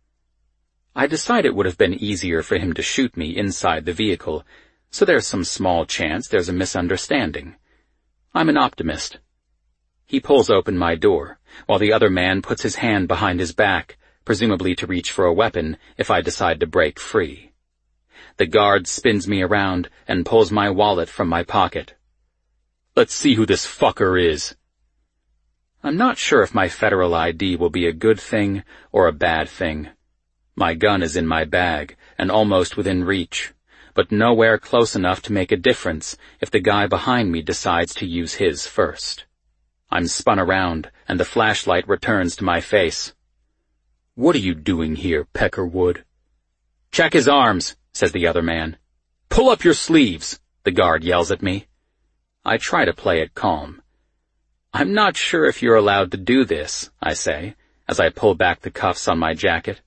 I decide it would have been easier for him to shoot me inside the vehicle, so there's some small chance there's a misunderstanding. I'm an optimist. He pulls open my door, while the other man puts his hand behind his back, presumably to reach for a weapon if I decide to break free. The guard spins me around and pulls my wallet from my pocket. "Let's see who this fucker is." I'm not sure if my federal ID will be a good thing or a bad thing. My gun is in my bag and almost within reach, but nowhere close enough to make a difference if the guy behind me decides to use his first. I'm spun around and the flashlight returns to my face. "What are you doing here, Peckerwood?" Check his arms, says the other man. Pull up your sleeves, the guard yells at me. I try to play it calm. I'm not sure if you're allowed to do this, I say, as I pull back the cuffs on my jacket.